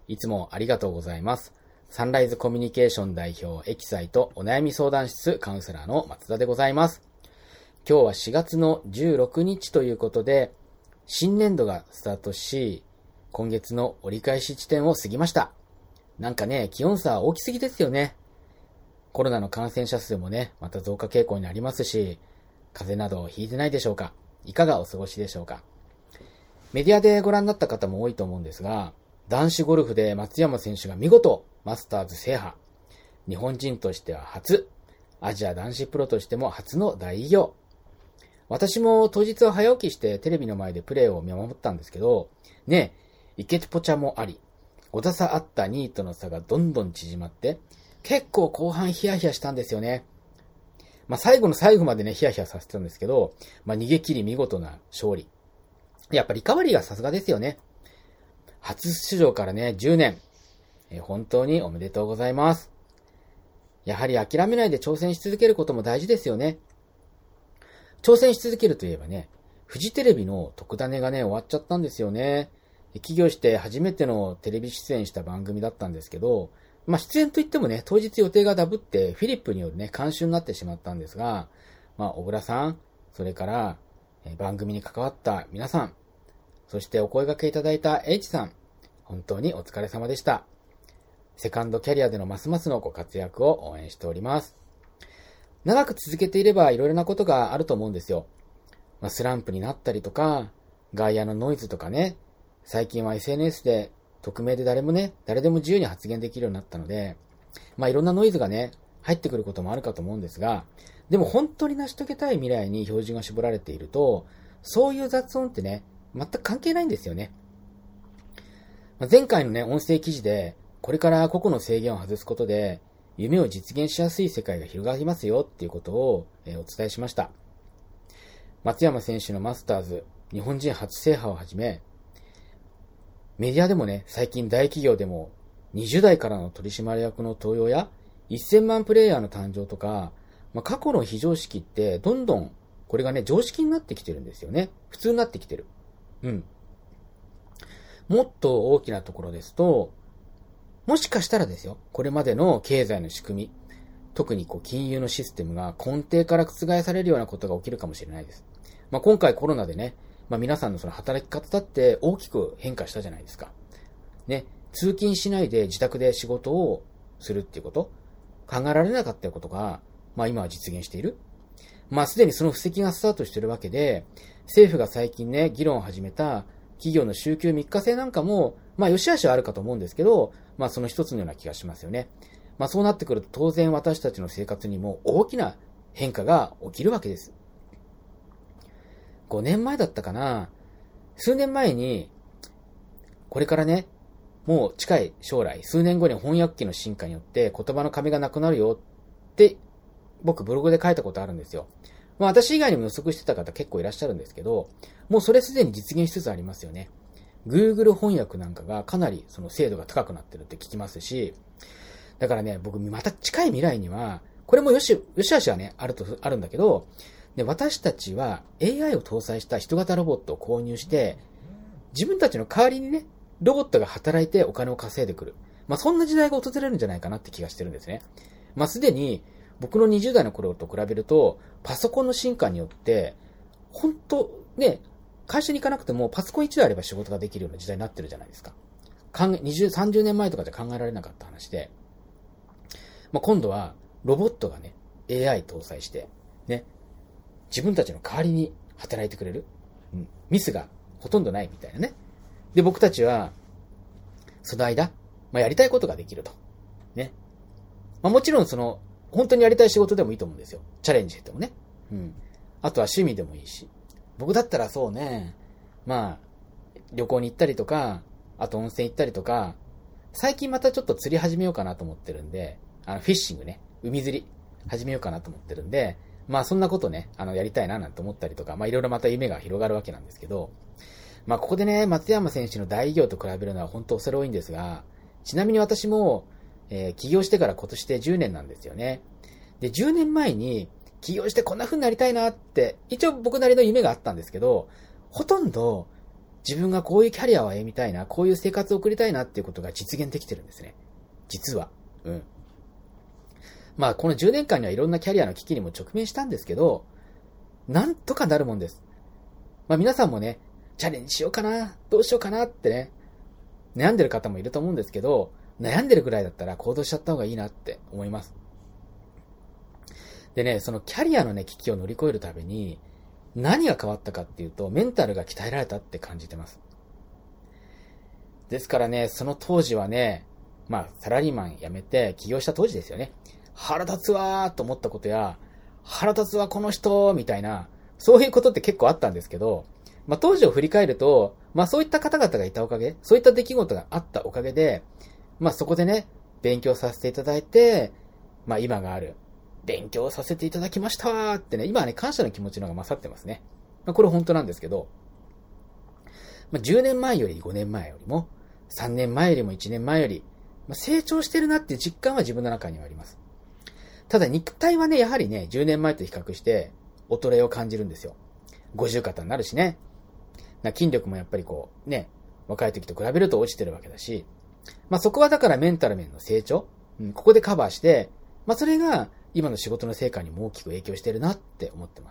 いつもありがとうございます。サンライズコミュニケーション代表エキサイトお悩み相談室カウンセラーの松田でございます。今日は4月の16日ということで、新年度がスタートし、今月の折り返し地点を過ぎました。なんかね、気温差大きすぎですよね。コロナの感染者数もね、また増加傾向にありますし、風邪などひいてないでしょうか。いかがお過ごしでしょうか。メディアでご覧になった方も多いと思うんですが、男子ゴルフで松山選手が見事マスターズ制覇。日本人としては初、アジア男子プロとしても初の大偉業。私も当日は早起きしてテレビの前でプレーを見守ったんですけど、ね、イケポチャもあり、5打差あった2位との差がどんどん縮まって、結構後半ヒヤヒヤしたんですよね。最後の最後までね、ヒヤヒヤさせてたんですけど、逃げ切り見事な勝利。やっぱりリカバリーがさすがですよね。初出場からね、10年。本当におめでとうございます。やはり諦めないで挑戦し続けることも大事ですよね。挑戦し続けるといえばね、フジテレビの特ダネがね、終わっちゃったんですよね。起業して初めてのテレビ出演した番組だったんですけど、出演といってもね、当日予定がダブってフィリップによるね、監修になってしまったんですが、小倉さん、それから番組に関わった皆さん、そしてお声掛けいただいた H さん、本当にお疲れ様でした。セカンドキャリアでのますますのご活躍を応援しております。長く続けていればいろいろなことがあると思うんですよ。スランプになったりとか、外野のノイズとかね、最近は SNS で匿名で誰でも自由に発言できるようになったので、いろんなノイズがね、入ってくることもあるかと思うんですが、でも本当に成し遂げたい未来に標準が絞られていると、そういう雑音ってね、全く関係ないんですよね。前回のね、音声記事で、これから個々の制限を外すことで、夢を実現しやすい世界が広がりますよっていうことをお伝えしました。松山選手のマスターズ、日本人初制覇をはじめ、メディアでもね、最近大企業でも20代からの取締役の登用や1000万プレイヤーの誕生とか、過去の非常識ってどんどんこれがね、常識になってきてるんですよね。普通になってきてる。もっと大きなところですと、もしかしたらですよ、これまでの経済の仕組み、特に金融のシステムが根底から覆されるようなことが起きるかもしれないです。今回コロナでね、皆さんのその働き方だって大きく変化したじゃないですか。ね、通勤しないで自宅で仕事をするっていうこと、考えられなかったことが、今は実現している。すでにその布石がスタートしているわけで、政府が最近ね、議論を始めた企業の週休3日制なんかも、良し悪しはあるかと思うんですけど、その一つのような気がしますよね。そうなってくると当然私たちの生活にも大きな変化が起きるわけです。5年前だったかな、数年前に、これからね、もう近い将来、数年後に翻訳機の進化によって言葉の壁がなくなるよって、僕ブログで書いたことあるんですよ。私以外にも予測してた方結構いらっしゃるんですけど、もうそれすでに実現しつつありますよね。Google 翻訳なんかがかなりその精度が高くなってるって聞きますし、だからね、僕また近い未来には、これもよしあしはね、あるんだけど、で、私たちは AI を搭載した人型ロボットを購入して、自分たちの代わりにね、ロボットが働いてお金を稼いでくる。そんな時代が訪れるんじゃないかなって気がしてるんですね。すでに僕の20代の頃と比べると、パソコンの進化によって、本当ね、会社に行かなくてもパソコン1台あれば仕事ができるような時代になってるじゃないですか。30年前とかじゃ考えられなかった話で、今度はロボットがね、AI 搭載して、ね、自分たちの代わりに働いてくれる。ミスがほとんどないみたいなね。で、僕たちは、その間、やりたいことができると。ね。もちろん本当にやりたい仕事でもいいと思うんですよ。チャレンジしてもね。あとは趣味でもいいし。僕だったらそうね、旅行に行ったりとか、あと温泉行ったりとか、最近またちょっと釣り始めようかなと思ってるんで、フィッシングね、海釣り始めようかなと思ってるんで、そんなことね、やりたいななんて思ったりとか、いろいろまた夢が広がるわけなんですけど、ここでね、松山選手の大偉業と比べるのは本当恐れ多いんですが、ちなみに私も、起業してから今年で10年なんですよね。で、10年前に起業してこんな風になりたいなって、一応僕なりの夢があったんですけど、ほとんど自分がこういうキャリアを歩みたいな、こういう生活を送りたいなっていうことが実現できてるんですね。実は。まあ、この10年間にはいろんなキャリアの危機にも直面したんですけど、なんとかなるもんです。まあ皆さんもね、チャレンジしようかな、どうしようかなってね、悩んでる方もいると思うんですけど、悩んでるぐらいだったら行動しちゃった方がいいなって思います。でね、そのキャリアのね、危機を乗り越えるために、何が変わったかっていうと、メンタルが鍛えられたって感じてます。ですからね、その当時はね、まあ、サラリーマン辞めて起業した当時ですよね。腹立つわーと思ったことや、腹立つわこの人みたいな、そういうことって結構あったんですけど、まあ当時を振り返ると、まあそういった方々がいたおかげ、そういった出来事があったおかげで、まあそこでね、勉強させていただいて、まあ今がある。勉強させていただきましたってね、今はね、感謝の気持ちの方が勝ってますね。まあこれ本当なんですけど、まあ10年前より5年前よりも、3年前よりも1年前より、まあ、成長してるなっていう実感は自分の中にはあります。ただ肉体はね、やはりね、10年前と比較して、衰えを感じるんですよ。50肩になるしね。筋力もやっぱりこう、ね、若い時と比べると落ちてるわけだし、まあそこはだからメンタル面の成長、ここでカバーして、まあそれが今の仕事の成果にも大きく影響してるなって思ってます。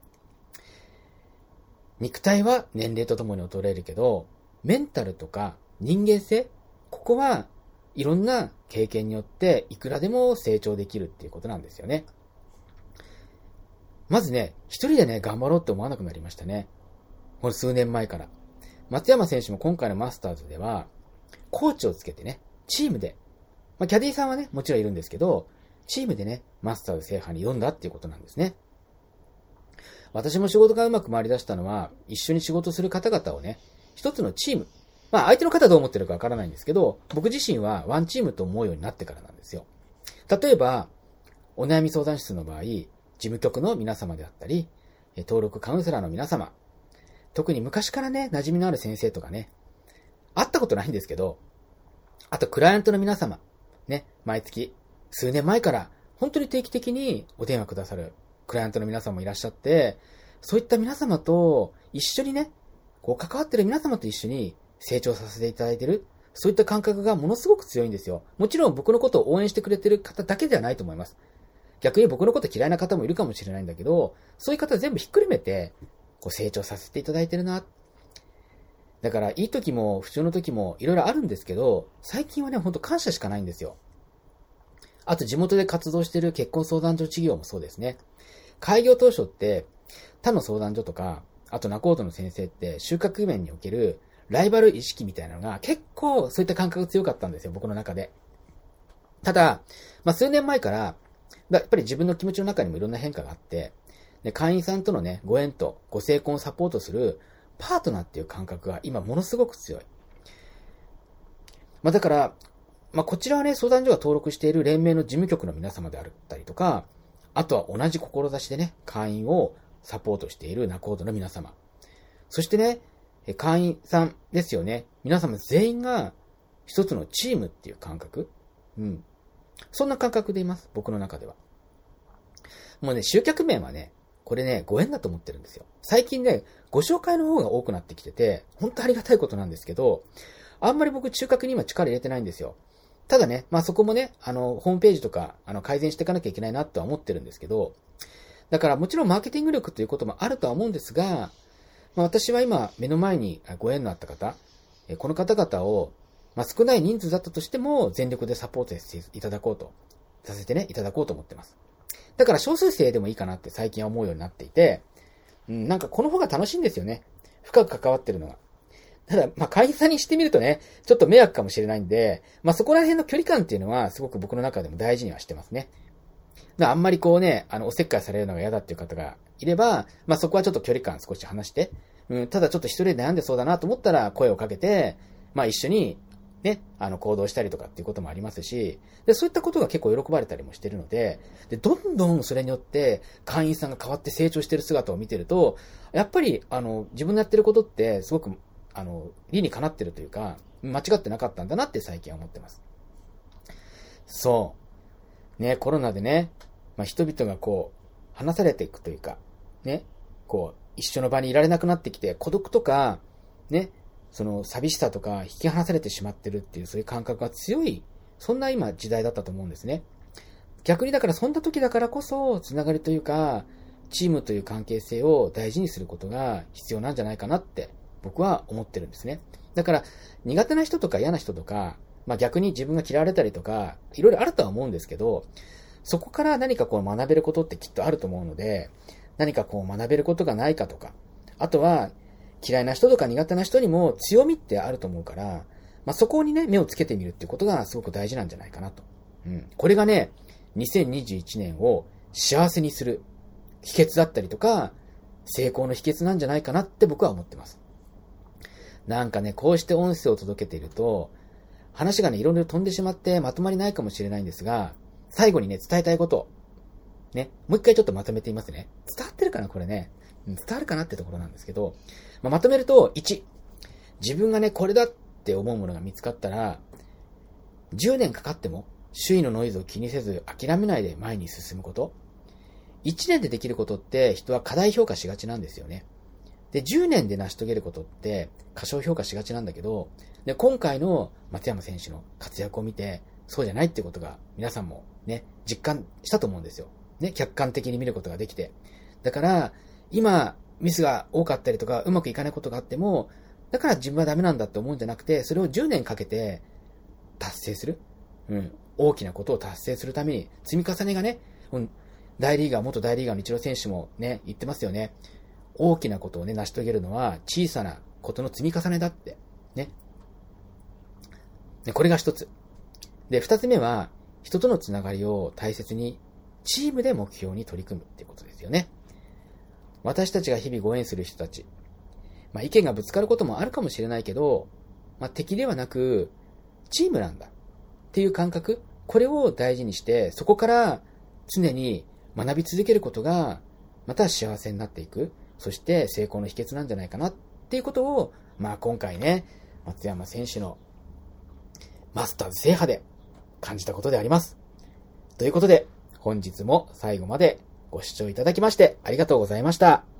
肉体は年齢とともに衰えるけど、メンタルとか人間性、ここはいろんな経験によっていくらでも成長できるっていうことなんですよね。まずね、一人でね、頑張ろうって思わなくなりましたね。この数年前から。松山選手も今回のマスターズでは、コーチをつけてね、チームで、まあ、キャディーさんはね、もちろんいるんですけど、チームでね、マスターズ制覇に挑んだっていうことなんですね。私も仕事がうまく回り出したのは、一緒に仕事する方々をね、一つのチーム、まあ相手の方どう思ってるかわからないんですけど、僕自身はワンチームと思うようになってからなんですよ。例えば、お悩み相談室の場合、事務局の皆様であったり、登録カウンセラーの皆様、特に昔からね、馴染みのある先生とかね、会ったことないんですけど、あとクライアントの皆様、ね、毎月、数年前から本当に定期的にお電話くださるクライアントの皆様もいらっしゃって、そういった皆様と一緒にね、こう関わってる皆様と一緒に成長させていただいている、そういった感覚がものすごく強いんですよ。もちろん僕のことを応援してくれてる方だけではないと思います。逆に僕のこと嫌いな方もいるかもしれないんだけど、そういう方全部ひっくるめて、こう成長させていただいてるな。だから、いい時も不調の時もいろいろあるんですけど、最近はね、ほんと感謝しかないんですよ。あと地元で活動している結婚相談所事業もそうですね。開業当初って、他の相談所とか、あと仲人の先生って収穫面におけるライバル意識みたいなのが結構そういった感覚が強かったんですよ、僕の中で。ただ、まあ数年前から、やっぱり自分の気持ちの中にもいろんな変化があって、で会員さんとのね、ご縁とご成婚をサポートするパートナーっていう感覚が今ものすごく強い。まあだから、まあこちらはね、相談所が登録している連盟の事務局の皆様であったりとか、あとは同じ志でね、会員をサポートしている仲人の皆様。そしてね、会員さんですよね。皆様全員が一つのチームっていう感覚。そんな感覚でいます。僕の中では。もうね、集客面はね、これね、ご縁だと思ってるんですよ。最近ね、ご紹介の方が多くなってきてて、本当ありがたいことなんですけど、あんまり僕中核に今力入れてないんですよ。ただね、まあそこもね、ホームページとか、改善していかなきゃいけないなとは思ってるんですけど、だからもちろんマーケティング力ということもあるとは思うんですが、まあ私は今目の前にご縁のあった方、この方々を、まあ少ない人数だったとしても全力でサポートしていただこうと、させてね、いただこうと思ってます。だから少数生でもいいかなって最近は思うようになっていて、なんかこの方が楽しいんですよね。深く関わってるのが。ただ、まあ会員さんにしてみるとね、ちょっと迷惑かもしれないんで、まあそこら辺の距離感っていうのはすごく僕の中でも大事にはしてますね。あんまりこうね、おせっかいされるのが嫌だっていう方がいれば、まあそこはちょっと距離感少し離して、ただちょっと一人で悩んでそうだなと思ったら声をかけて、まあ一緒にね、行動したりとかっていうこともありますし、で、そういったことが結構喜ばれたりもしてるので、で、どんどんそれによって会員さんが変わって成長してる姿を見てると、やっぱり、自分のやってることってすごく、理にかなってるというか、間違ってなかったんだなって最近は思ってます。そう。ね、コロナでね、まあ、人々がこう、離されていくというか、ね、こう、一緒の場にいられなくなってきて、孤独とか、 ね、その寂しさとか引き離されてしまってるっていうそういう感覚が強い、そんな今時代だったと思うんですね。逆にだからそんな時だからこそつながりというかチームという関係性を大事にすることが必要なんじゃないかなって僕は思ってるんですね。だから苦手な人とか嫌な人とか、逆に自分が嫌われたりとかいろいろあるとは思うんですけど、そこから何か学べることってきっとあると思うので、何か学べることがないかとか、あとは嫌いな人とか苦手な人にも強みってあると思うから、そこにね目をつけてみるっていうことがすごく大事なんじゃないかなと。これがね2021年を幸せにする秘訣だったりとか、成功の秘訣なんじゃないかなって僕は思ってます。なんかね、こうして音声を届けていると、話がね、いろいろ飛んでしまってまとまりないかもしれないんですが、最後にね、伝えたいこと。ね、もう一回ちょっとまとめてみますね。伝わってるかなこれね。伝わるかなってところなんですけど、まとめると、1、自分がね、これだって思うものが見つかったら、10年かかっても、周囲のノイズを気にせず諦めないで前に進むこと。1年でできることって人は過大評価しがちなんですよね。で、10年で成し遂げることって過小評価しがちなんだけど、で、今回の松山選手の活躍を見て、そうじゃないってことが皆さんもね、実感したと思うんですよ。ね、客観的に見ることができて。だから、今、ミスが多かったりとか、うまくいかないことがあっても、だから自分はダメなんだって思うんじゃなくて、それを10年かけて達成する。大きなことを達成するために、積み重ねがね、元大リーガーのイチロー選手もね、言ってますよね。大きなことをね、成し遂げるのは小さなことの積み重ねだって。ね。で、これが一つ。で、二つ目は、人とのつながりを大切に、チームで目標に取り組むっていうことですよね。私たちが日々ご縁する人たち。意見がぶつかることもあるかもしれないけど、敵ではなく、チームなんだ。っていう感覚、これを大事にして、そこから常に学び続けることが、また幸せになっていく。そして成功の秘訣なんじゃないかなっていうことを、今回ね、松山選手のマスターズ制覇で感じたことであります。ということで、本日も最後までご視聴いただきましてありがとうございました。